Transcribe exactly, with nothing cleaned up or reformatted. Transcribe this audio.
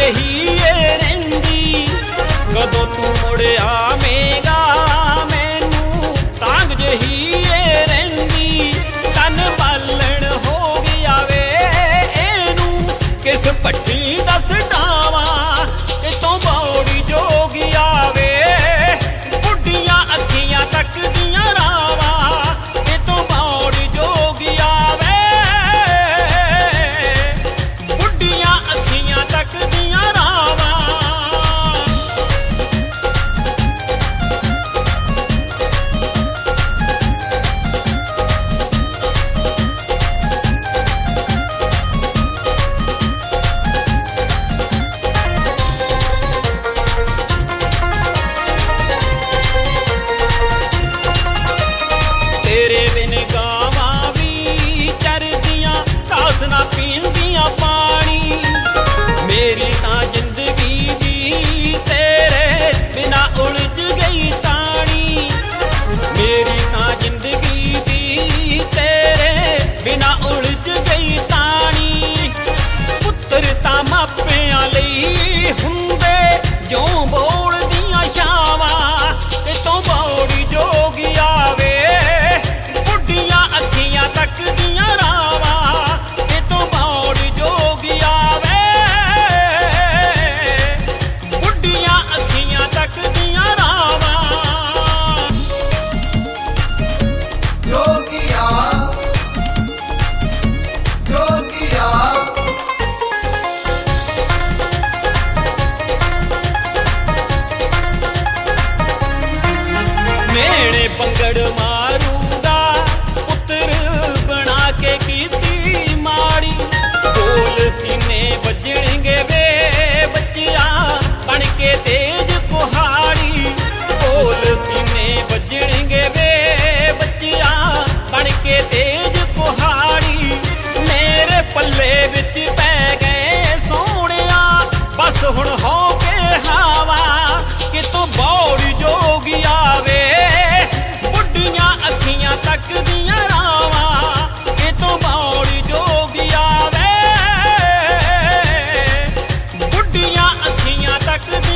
ਜਿਹੀ ਏ ਰਹਿੰਦੀ, ਕਦੋਂ ਤੂੰ ਮੁੜ ਆਵੇਂਗਾ ਮੈਨੂੰ ਤਾਂਗ ਜਿਹੀ ਏ ਰਹਿੰਦੀ। ਤਨ ਬਾਲਣ ਹੋ ਗਿਆ ਵੇ ਇਹਨੂੰ ਕਿਸ ਭੱਠੀ ਦੱਸ ਡਾਵਾਂ, ਕਿਤੋਂ ਬੌੜੀ ਜੋਗੀ ਆਵੇ ਬੁੱਢੀਆਂ ਅੱਖੀਆਂ ਤੱਕਦੀਆਂ ਰਾਵਾਂ, ਕਿਤੋਂ ਬੌੜੀ ਜੋਗੀ ਆਵੇ ਬੁੱਢੀਆਂ ਅੱਖੀਆਂ ਤੱਕਦੀਆਂ ਰਾਵਾਂ। ਤੇਰੇ ਬਿਨ ਗਾਵਾਂ ਵੀ ਚਰਦੀਆਂ ਘਾਸ ਨਾ ਪੀਂਦੀਆਂ ਪਾਣੀ, ਮੇਰੀ ਤਾਂ ਜ਼ਿੰਦਗੀ ਦੀ ਤੇਰੇ ਬਿਨਾ ਉਲਝ ਗਈ ਤਾਣੀ, ਮੇਰੀ ਤਾਂ ਜ਼ਿੰਦਗੀ ਦੀ ਤੇਰੇ ਬਿਨਾ ਉਲਝ ਗਈ ਤਾਣੀ। ਪੁੱਤਰ ਤਾਂ ਮਾਪਿਆਂ ਲਈ ਹੁੰਦੇ ਜਿਉਂ ਬੋਲ ਦੀਆਂ ਛਾਵਾਂ, ਕਿਤੋਂ ਬੌੜੀ ਜੋਗੀ ਆਵੇ ਬੁੱਢੀਆਂ ਅੱਖੀਆਂ ਤੱਕਦੀਆਂ ਰਾਵਾਂ, ਕਿਤੋਂ ਬੌੜੀ ਜੋਗੀ ਆਵੇ ਬੁੱਢੀਆਂ ਅੱਖੀਆਂ ਤੱਕਦੀਆਂ ਰਾਵਾਂ। ਜੋਗੀਆ ਜੋਗੀਆ ਮੇਣੇ ਪੰਗੜ ਮਾਰੂਗਾ ਪੁੱਤਰ ਬਣਾ ਕੇ ਕੀਤੀ ਮਾੜੀ, ਢੋਲ ਸੀਨੇ ਵੱਜਣਗੇ ਵੇ ਬੱਚਿਆਂ ਬਣ ਕੇ ਤੇਜ ਕੁਹਾੜੀ, ਢੋਲ ਸੀਨੇ ਵੱਜਣਗੇ ਵੇ ਬੱਚਿਆਂ ਬਣ ਕੇ ਤੇਜ ਕੁਹਾੜੀ। ਮੇਰੇ ਪੱਲੇ ਵਿੱਚ ਪੈ ਗਏ ਸੋਹਣਿਆ ਬਸ ਹੁਣ ਹੋ ਕੇ ਹਾਵਾ, ਕਿਤੋਂ ਬੌੜੀ ਜੋਗੀ ਆਵੇ ਬੁੱਢੀਆਂ ਅੱਖੀਆਂ ਤੱਕਦੀਆਂ ਰਾਵਾਂ, ਕਿਤੋਂ ਬੌੜੀ ਜੋਗੀ ਆਵੇ ਬੁੱਢੀਆਂ ਅੱਖੀਆਂ ਤੱਕਦੀਆਂ